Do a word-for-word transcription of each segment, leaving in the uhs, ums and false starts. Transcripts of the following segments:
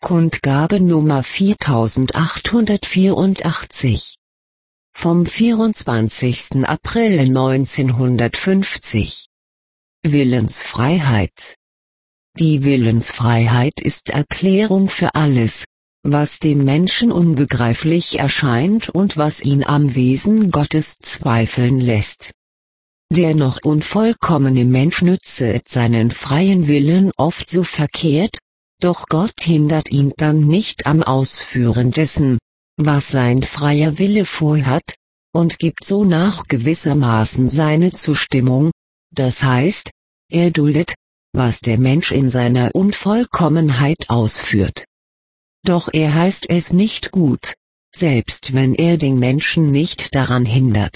Kundgabe Nummer viertausendachthundertvierundachtzig. Vom vierundzwanzigsten April neunzehnhundertfünfzig. Willensfreiheit. Die Willensfreiheit ist Erklärung für alles, was dem Menschen unbegreiflich erscheint und was ihn am Wesen Gottes zweifeln lässt. Der noch unvollkommene Mensch nützet seinen freien Willen oft so verkehrt, doch Gott hindert ihn dann nicht am Ausführen dessen, was sein freier Wille vorhat, und gibt so nach gewissermaßen seine Zustimmung, das heißt, er duldet, was der Mensch in seiner Unvollkommenheit ausführt. Doch er heißt es nicht gut, selbst wenn er den Menschen nicht daran hindert.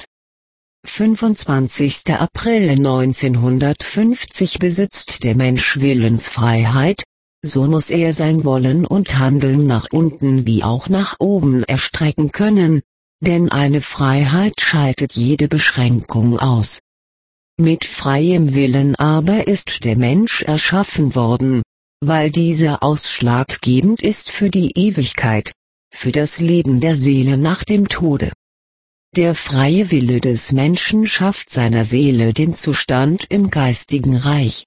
fünfundzwanzigster April neunzehnhundertfünfzig. Besitzt der Mensch Willensfreiheit, so muss er sein Wollen und Handeln nach unten wie auch nach oben erstrecken können, denn eine Freiheit schaltet jede Beschränkung aus. Mit freiem Willen aber ist der Mensch erschaffen worden, weil dieser ausschlaggebend ist für die Ewigkeit, für das Leben der Seele nach dem Tode. Der freie Wille des Menschen schafft seiner Seele den Zustand im geistigen Reich.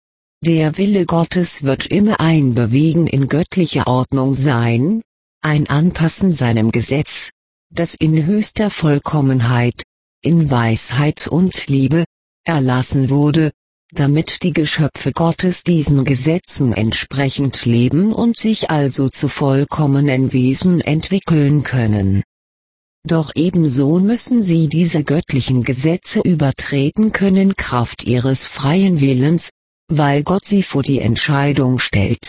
Der Wille Gottes wird immer ein Bewegen in göttlicher Ordnung sein, ein Anpassen seinem Gesetz, das in höchster Vollkommenheit, in Weisheit und Liebe, erlassen wurde, damit die Geschöpfe Gottes diesen Gesetzen entsprechend leben und sich also zu vollkommenen Wesen entwickeln können. Doch ebenso müssen sie diese göttlichen Gesetze übertreten können Kraft ihres freien Willens, weil Gott sie vor die Entscheidung stellt.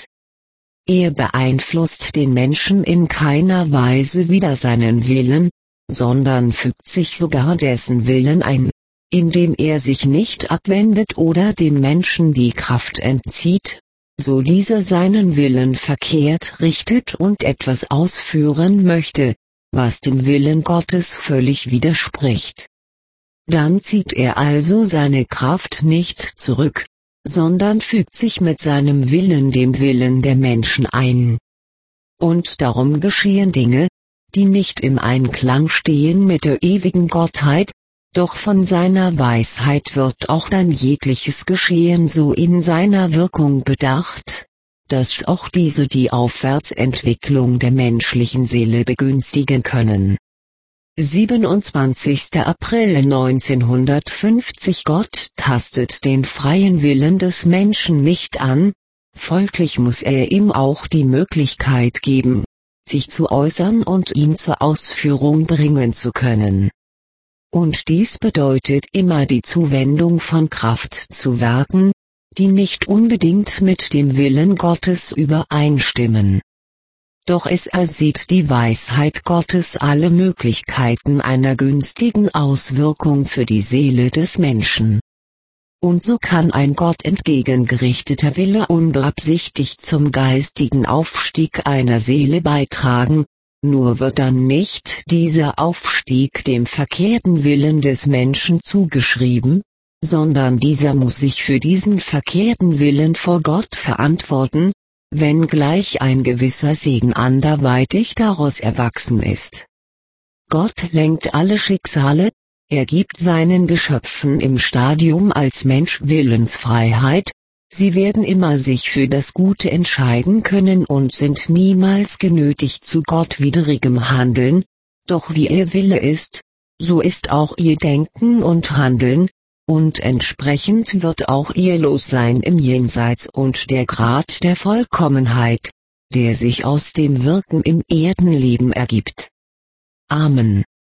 Er beeinflusst den Menschen in keiner Weise wider seinen Willen, sondern fügt sich sogar dessen Willen ein, indem er sich nicht abwendet oder dem Menschen die Kraft entzieht, so dieser seinen Willen verkehrt richtet und etwas ausführen möchte, was dem Willen Gottes völlig widerspricht. Dann zieht er also seine Kraft nicht zurück, sondern fügt sich mit seinem Willen dem Willen der Menschen ein. Und darum geschehen Dinge, die nicht im Einklang stehen mit der ewigen Gottheit, doch von seiner Weisheit wird auch dann jegliches Geschehen so in seiner Wirkung bedacht, dass auch diese die Aufwärtsentwicklung der menschlichen Seele begünstigen können. siebenundzwanzigster April neunzehnhundertfünfzig. Gott tastet den freien Willen des Menschen nicht an, folglich muss er ihm auch die Möglichkeit geben, sich zu äußern und ihn zur Ausführung bringen zu können. Und dies bedeutet immer die Zuwendung von Kraft zu Werken, die nicht unbedingt mit dem Willen Gottes übereinstimmen. Doch es ersieht die Weisheit Gottes alle Möglichkeiten einer günstigen Auswirkung für die Seele des Menschen. Und so kann ein Gott entgegengerichteter Wille unbeabsichtigt zum geistigen Aufstieg einer Seele beitragen, nur wird dann nicht dieser Aufstieg dem verkehrten Willen des Menschen zugeschrieben, sondern dieser muss sich für diesen verkehrten Willen vor Gott verantworten, wenngleich ein gewisser Segen anderweitig daraus erwachsen ist. Gott lenkt alle Schicksale, er gibt seinen Geschöpfen im Stadium als Mensch Willensfreiheit, sie werden immer sich für das Gute entscheiden können und sind niemals genötigt zu gottwidrigem Handeln, doch wie ihr Wille ist, so ist auch ihr Denken und Handeln, und entsprechend wird auch ihr Lossein im Jenseits und der Grad der Vollkommenheit, der sich aus dem Wirken im Erdenleben ergibt. Amen.